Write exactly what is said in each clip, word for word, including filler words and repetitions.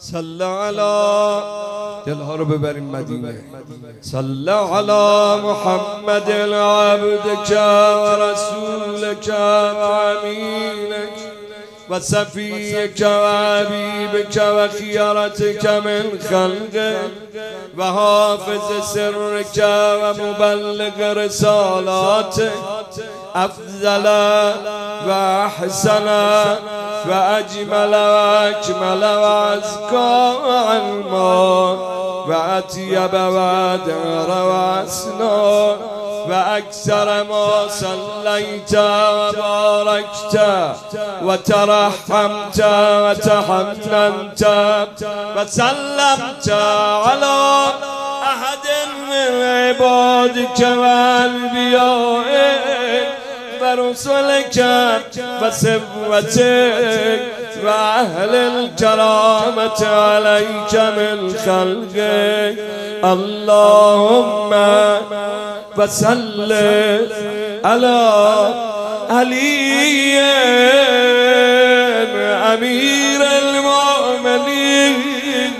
صل على دلها رو ببریم مدینه. صل على محمد عبدك ورسولك وامينك وصفيك وحبيبك وخيرتك من خلقك وحافظ سرك ومبلغ رسالاتك أفضل وأحسن وأجمل وأكمل وأزكى علما وأطيب وأدهر وأسنى وأكثر ما صليت وباركت وترحمت وتحننت وسلمت على أحد من عبادك وأنبيائك ورسلك وسوتك وأهل الكرامة عليك من خلقك. اللهم وسلم على علي أمير المؤمنين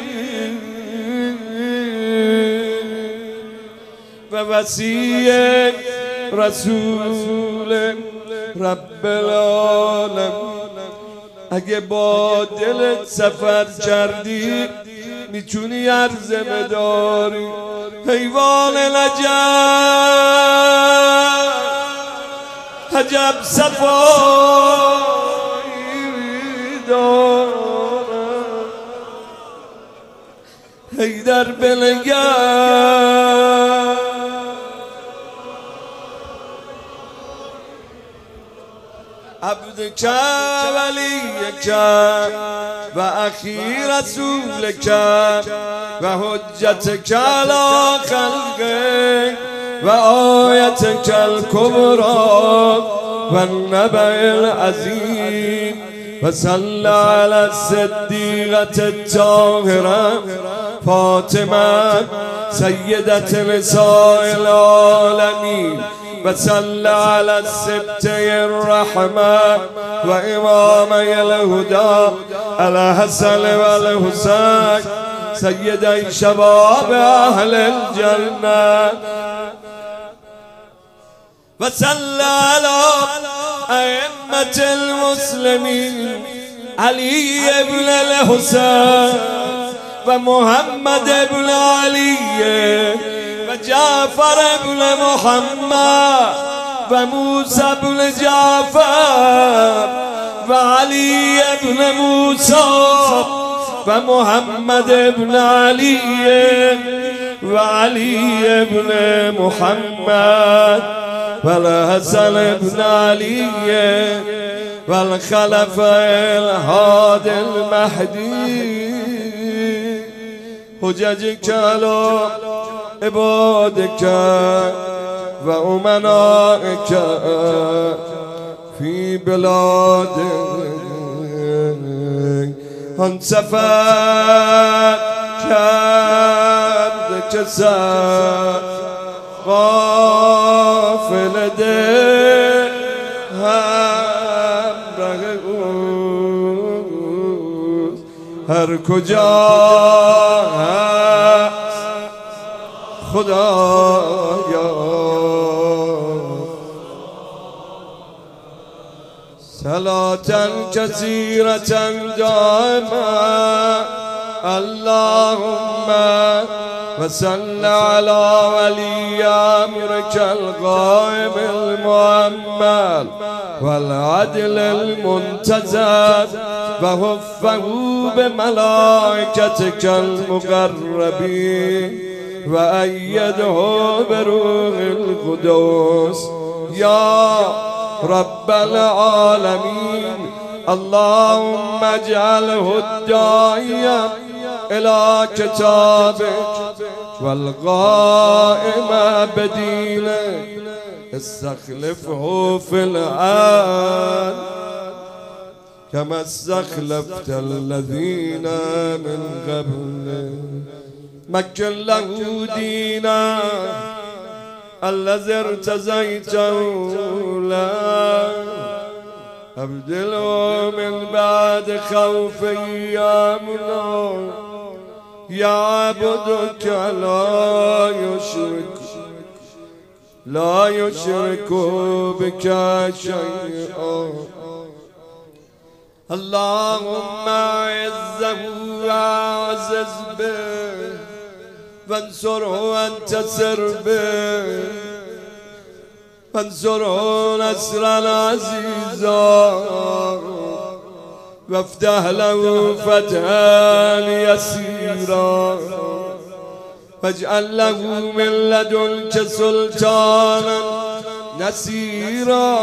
ووصي رسول رب العالمین. اگه با دلت سفر کردی میتونی عرض بداری. حیوان نجف عجب صفایی دارد حیدر بنگر عبدك وليك وأخي رسولك وحجتك على خلقك وآيتك الكبرى والنبأ العظيم. وصلى على الصديقة الطاهرة فاطمة سيدة نساء العالمين. وصلى على السبتي الرحمة وإمامي الهدى الحسن والحسين سيدي شباب أهل الجنة. وصلى على أئمة المسلمين علي بن الحسين ومحمد بن علي وجعفر بن محمد وموسى بن جعفر وعلي بن موسى ومحمد بن علي وعلي بن محمد والحسن بن علي والخلفاء الهادي المهدي. حججك على عبادك وأمنائك في بلادك. آن سفر کرد که سر غافل ده همراه اوست هر کجا هست خدایا. صلاة كثيرة دائما اللهم وصل على ولي أمرك القائم المؤمل والعدل المنتظر وحفه بملائكتك المقربين وأيده بروح القدس يا رب العالمين. اللهم اجعله الداعي إلى كتابك والقائم بدينك. استخلفه في الآن كما استخلفت الذين من قبله. مكن له دينا الذي ارتزيته له أبدله من بعد خوف أيامنا يعبدك لا يشرك لا يشرك بك شيئا. اللهم أعزه وأعزز به وانصره وانتصر به وانصره نصرا عزيزا وافتح له فتحا يسيرا واجعل له من لدنك سلطانا نصيرا.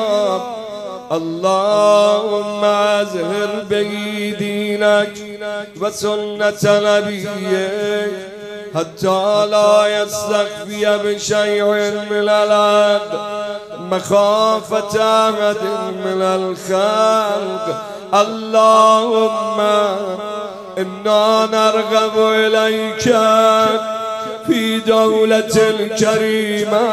اللهم أظهر به دينك وسنة نبيك حتى لا يستخفي بشيء من الأرض مخافة أحد من الخلق. اللهم إنا نرغب إليك في دولة الكريمة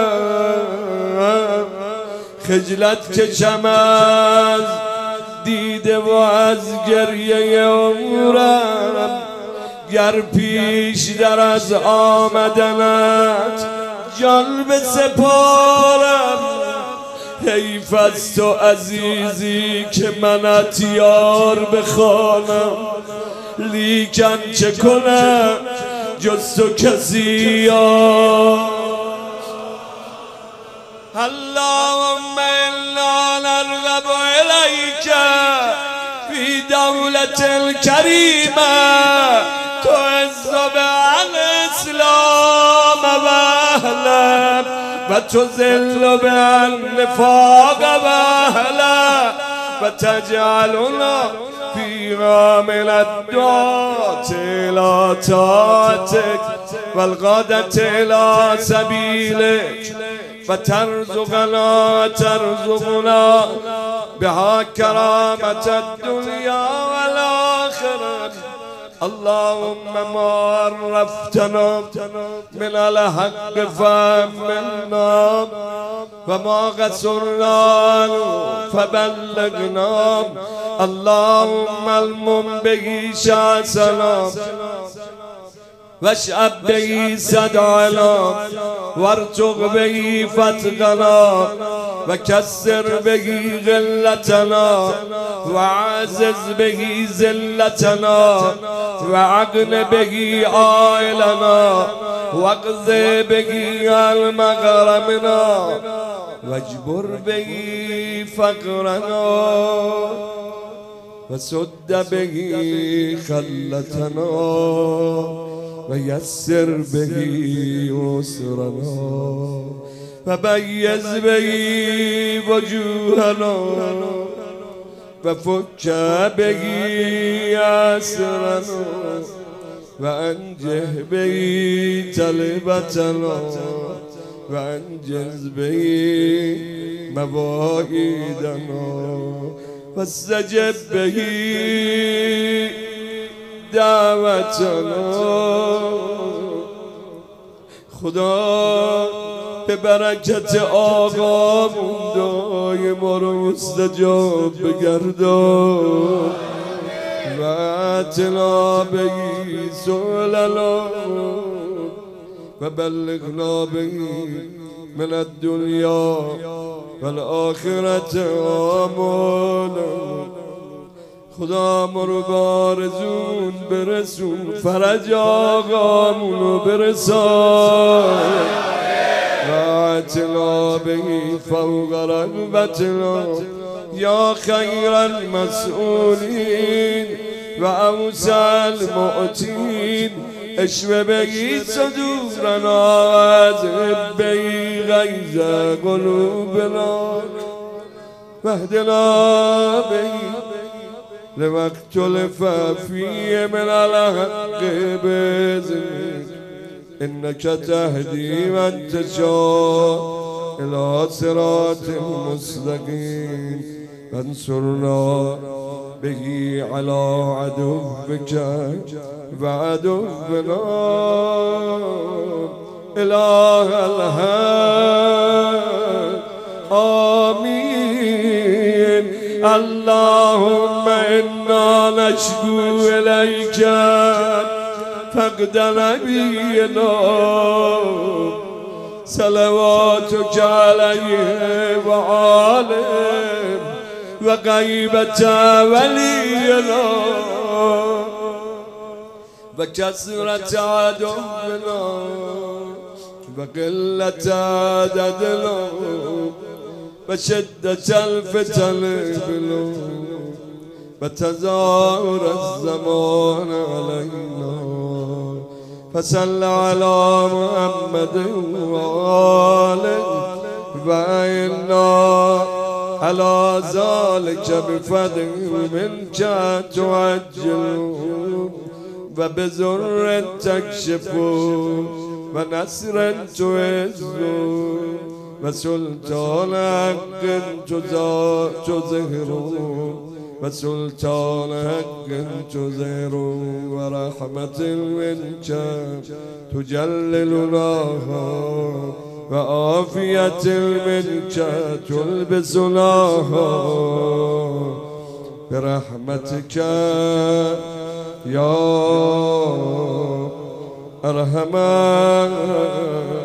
خجلت کشم از دیده و از گریه عمرم گر پیش در از آمدنت جان بسپارم. حیف از تو عزیزی که منت یار بخوانم لیکن چه کنم جز تو کسی یار. اللهم إنا نرغب إليك في دولة الكريمة تعز بها الإسلام وأهله وتذل بها النفاق وأهله وتجعلنا فيها من الدعاة إلى طاعتك والغادة إلى سبيلك وترزقنا ترزقنا بها كرامة الدنيا والآخرة. اللهم ما عرفتنا من الحق فأمنا وما قصرنا فبلغنا. اللهم المم به شأسنا واشعب به صدعنا وارزق به فتقنا وكسر به غلتنا وعزز به ذلتنا وعقن به عائلنا واقض به المغرمنا واجبر به فقرنا وسد به خلتنا ويسر به يسرنا وبيز به وجوهنا وفك به أسرنا وأنجه به طلبتنا وأنجز به مواعيدنا واستجب به دعوتنا. خدا به برکت آقامون دعای ما رو مستجاب بگردان و اتنا به سؤلنا و بلغنا به من الدنیا والآخرت آمانا. خدا مرو بارزون برسون فرج آقامونو برسان و اتنا به فوق رغبتنا یا خیر المسئولین و اوسع المعطین. اشوه بگی صدورنا و اذهب بگی غیظ قلوبنا واهدنا بگی لما اختلف فيه من الحق بإذنك إنك تهدي من تشاء إلى صراط مستقيم. فانصرنا به على عدوك وعدونا إله الحق. آمين اللهم إنا نشكو إليك فقد نبينا صلواتك عليه وآله وغيبة ولينا وكثرة عدونا وقلة عددنا وشدة الفتن بنا وتزاور الزمان علينا فصل على محمد وآله وإنا على ذلك بفضل منك تعجل وبزر تكشف ونصر تعز وسلطان حق تظهر وسلطان حق تظهر ورحمة منك تجللنا وعافية منك تلبسناها برحمتك يا أرحم